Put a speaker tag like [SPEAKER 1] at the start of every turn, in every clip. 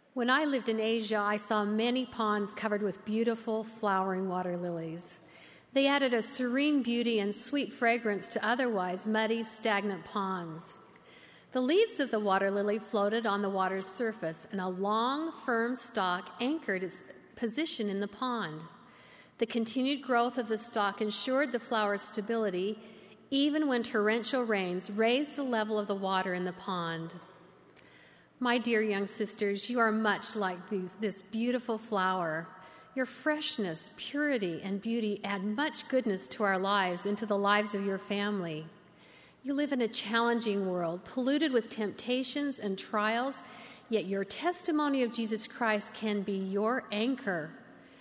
[SPEAKER 1] When I lived in Asia, I saw many ponds covered with beautiful flowering water lilies. They added a serene beauty and sweet fragrance to otherwise muddy, stagnant ponds. The leaves of the water lily floated on the water's surface, and a long, firm stalk anchored its position in the pond. The continued growth of the stalk ensured the flower's stability, even when torrential rains raised the level of the water in the pond. My dear young sisters, you are much like this beautiful flower. Your freshness, purity, and beauty add much goodness to our lives and to the lives of your family. You live in a challenging world, polluted with temptations and trials, yet your testimony of Jesus Christ can be your anchor.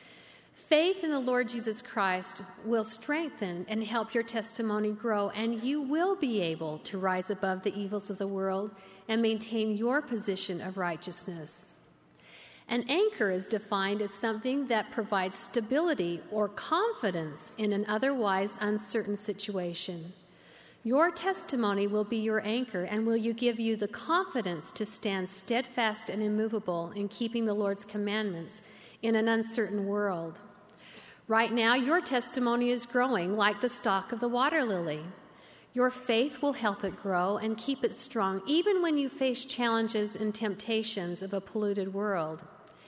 [SPEAKER 1] Faith in the Lord Jesus Christ will strengthen and help your testimony grow, and you will be able to rise above the evils of the world and maintain your position of righteousness. An anchor is defined as something that provides stability or confidence in an otherwise uncertain situation. Your testimony will be your anchor and will give you the confidence to stand steadfast and immovable in keeping the Lord's commandments in an uncertain world. Right now, your testimony is growing like the stalk of the water lily. Your faith will help it grow and keep it strong, even when you face challenges and temptations of a polluted world.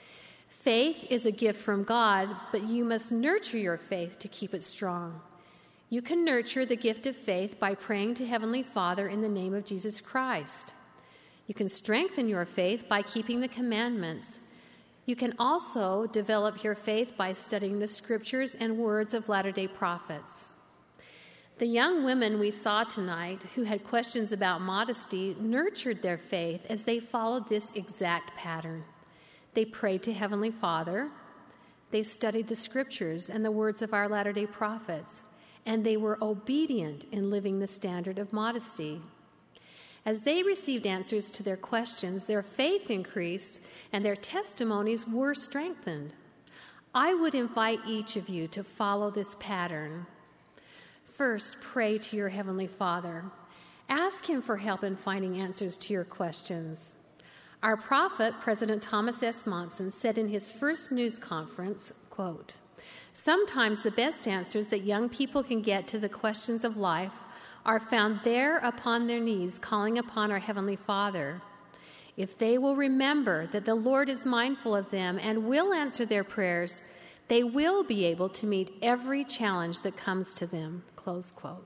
[SPEAKER 1] Faith is a gift from God, but you must nurture your faith to keep it strong. You can nurture the gift of faith by praying to Heavenly Father in the name of Jesus Christ. You can strengthen your faith by keeping the commandments. You can also develop your faith by studying the scriptures and words of Latter-day Prophets. The young women we saw tonight who had questions about modesty nurtured their faith as they followed this exact pattern. They prayed to Heavenly Father, they studied the scriptures and the words of our Latter-day Prophets, and they were obedient in living the standard of modesty. As they received answers to their questions, their faith increased and their testimonies were strengthened. I would invite each of you to follow this pattern. First, pray to your Heavenly Father. Ask Him for help in finding answers to your questions. Our prophet, President Thomas S. Monson, said in his first news conference, quote, "Sometimes the best answers that young people can get to the questions of life are found there upon their knees, calling upon our Heavenly Father. If they will remember that the Lord is mindful of them and will answer their prayers, they will be able to meet every challenge that comes to them." Close quote.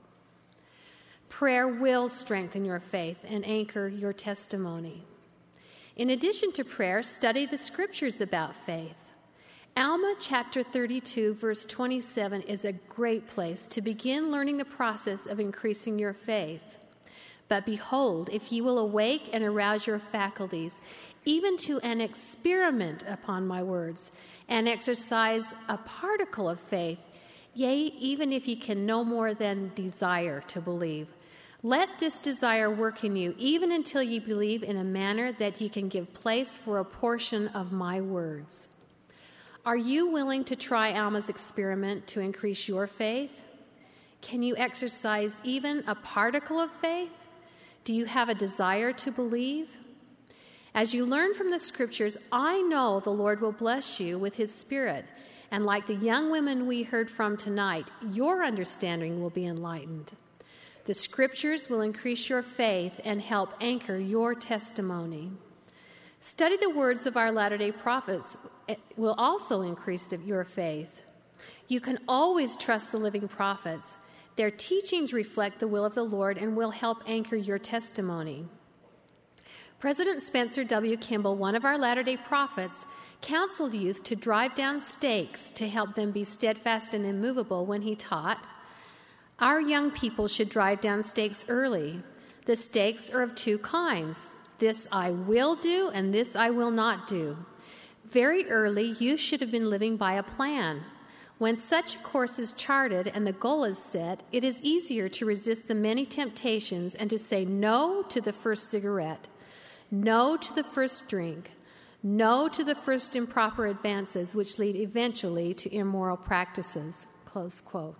[SPEAKER 1] Prayer will strengthen your faith and anchor your testimony. In addition to prayer, study the scriptures about faith. Alma chapter 32, verse 27 is a great place to begin learning the process of increasing your faith. But behold, if you will awake and arouse your faculties, even to an experiment upon my words, and exercise a particle of faith, yea, even if ye can no more than desire to believe, let this desire work in you, even until ye believe in a manner that ye can give place for a portion of my words. Are you willing to try Alma's experiment to increase your faith? Can you exercise even a particle of faith? Do you have a desire to believe? As you learn from the scriptures, I know the Lord will bless you with His Spirit, and like the young women we heard from tonight, your understanding will be enlightened. The scriptures will increase your faith and help anchor your testimony. Study the words of our Latter-day Prophets. It will also increase your faith. You can always trust the living prophets. Their teachings reflect the will of the Lord and will help anchor your testimony. President Spencer W. Kimball, one of our Latter-day Prophets, counseled youth to drive down stakes to help them be steadfast and immovable when he taught, "Our young people should drive down stakes early. The stakes are of two kinds. This I will do and this I will not do. Very early, you should have been living by a plan. When such a course is charted and the goal is set, it is easier to resist the many temptations and to say no to the first cigarette, no to the first drink, no to the first improper advances which lead eventually to immoral practices." Close quote.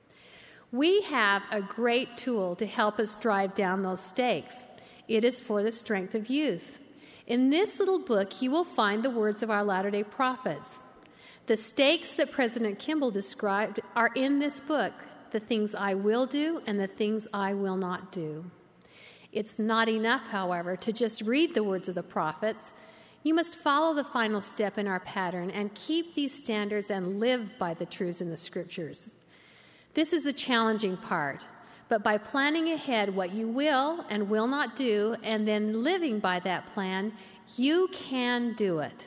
[SPEAKER 1] We have a great tool to help us drive down those stakes. It is for the strength of youth. In this little book, you will find the words of our Latter-day Prophets. The stakes that President Kimball described are in this book, the things I will do and the things I will not do. It's not enough, however, to just read the words of the prophets. You must follow the final step in our pattern and keep these standards and live by the truths in the Scriptures. This is the challenging part, but by planning ahead what you will and will not do and then living by that plan, you can do it.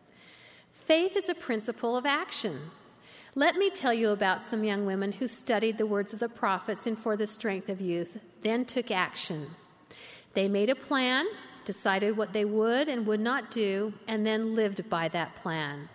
[SPEAKER 1] Faith is a principle of action. Let me tell you about some young women who studied the words of the prophets in For the Strength of Youth, then took action. They made a plan, decided what they would and would not do, and then lived by that plan.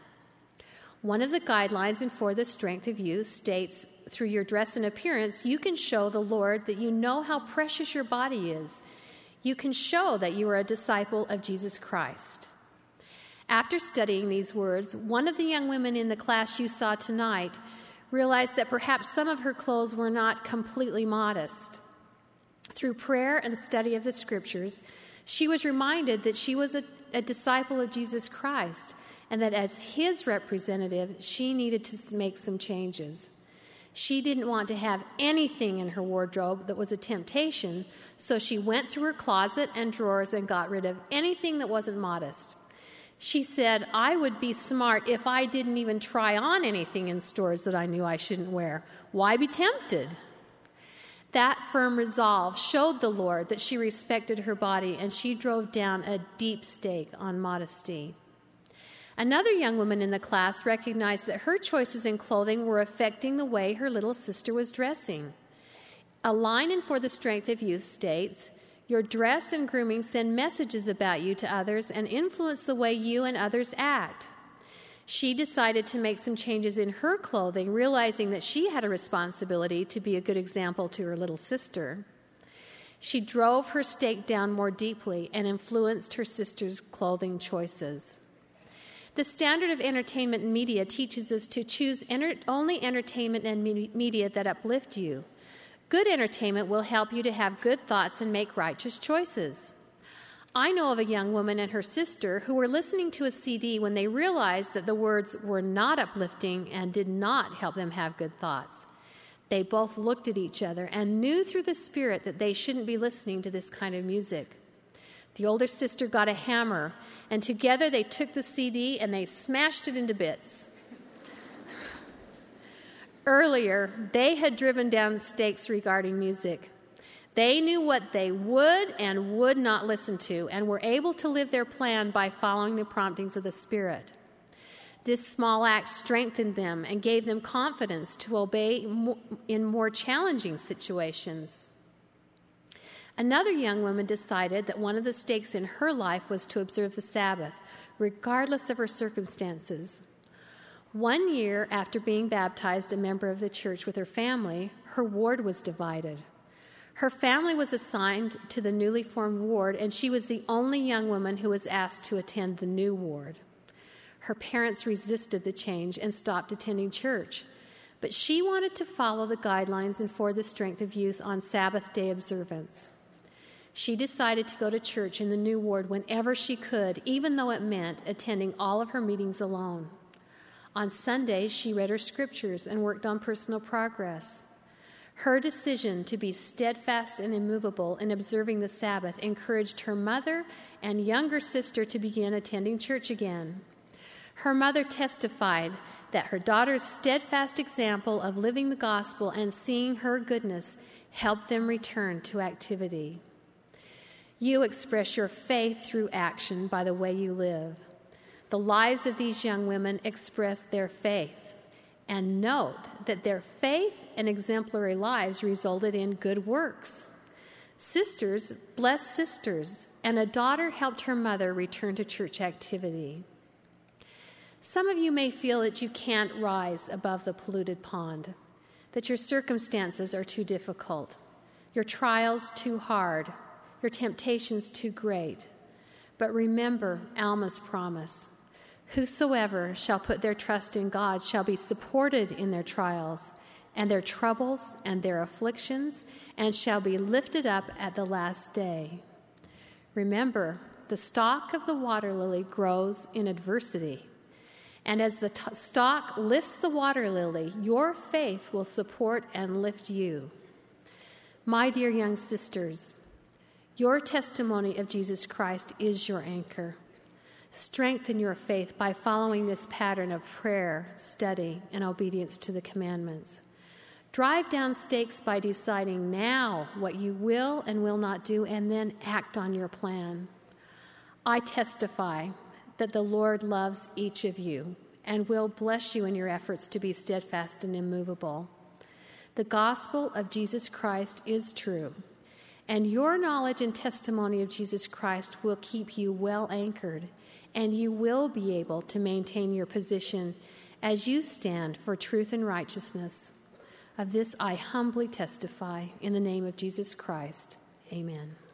[SPEAKER 1] One of the guidelines in For the Strength of Youth states, through your dress and appearance, you can show the Lord that you know how precious your body is. You can show that you are a disciple of Jesus Christ. After studying these words, one of the young women in the class you saw tonight realized that perhaps some of her clothes were not completely modest. Through prayer and study of the Scriptures, she was reminded that she was a disciple of Jesus Christ and that as his representative, she needed to make some changes. She didn't want to have anything in her wardrobe that was a temptation, so she went through her closet and drawers and got rid of anything that wasn't modest. She said, I would be smart if I didn't even try on anything in stores that I knew I shouldn't wear. Why be tempted? That firm resolve showed the Lord that she respected her body, and she drove down a deep stake on modesty. Another young woman in the class recognized that her choices in clothing were affecting the way her little sister was dressing. A line in For the Strength of Youth states, your dress and grooming send messages about you to others and influence the way you and others act. She decided to make some changes in her clothing, realizing that she had a responsibility to be a good example to her little sister. She drove her stake down more deeply and influenced her sister's clothing choices. The standard of entertainment and media teaches us to choose only entertainment and media that uplift you. Good entertainment will help you to have good thoughts and make righteous choices. I know of a young woman and her sister who were listening to a CD when they realized that the words were not uplifting and did not help them have good thoughts. They both looked at each other and knew through the Spirit that they shouldn't be listening to this kind of music. The older sister got a hammer, and together they took the CD and they smashed it into bits. Earlier, they had driven down stakes regarding music. They knew what they would and would not listen to and were able to live their plan by following the promptings of the Spirit. This small act strengthened them and gave them confidence to obey in more challenging situations. Another young woman decided that one of the stakes in her life was to observe the Sabbath, regardless of her circumstances. 1 year after being baptized a member of the church with her family, her ward was divided. Her family was assigned to the newly formed ward, and she was the only young woman who was asked to attend the new ward. Her parents resisted the change and stopped attending church, but she wanted to follow the guidelines in For the Strength of Youth on Sabbath day observance. She decided to go to church in the new ward whenever she could, even though it meant attending all of her meetings alone. On Sundays, she read her scriptures and worked on personal progress. Her decision to be steadfast and immovable in observing the Sabbath encouraged her mother and younger sister to begin attending church again. Her mother testified that her daughter's steadfast example of living the gospel and seeing her goodness helped them return to activity. You express your faith through action by the way you live. The lives of these young women express their faith. And note that their faith and exemplary lives resulted in good works. Sisters blessed sisters, and a daughter helped her mother return to church activity. Some of you may feel that you can't rise above the polluted pond, that your circumstances are too difficult, your trials too hard, your temptations too great. But remember Alma's promise. Whosoever shall put their trust in God shall be supported in their trials and their troubles and their afflictions, and shall be lifted up at the last day. Remember, the stalk of the water lily grows in adversity. And as the stalk lifts the water lily, your faith will support and lift you. My dear young sisters, your testimony of Jesus Christ is your anchor. Strengthen your faith by following this pattern of prayer, study, and obedience to the commandments. Drive down stakes by deciding now what you will and will not do, and then act on your plan. I testify that the Lord loves each of you and will bless you in your efforts to be steadfast and immovable. The gospel of Jesus Christ is true, and your knowledge and testimony of Jesus Christ will keep you well anchored, and you will be able to maintain your position as you stand for truth and righteousness. Of this I humbly testify in the name of Jesus Christ. Amen.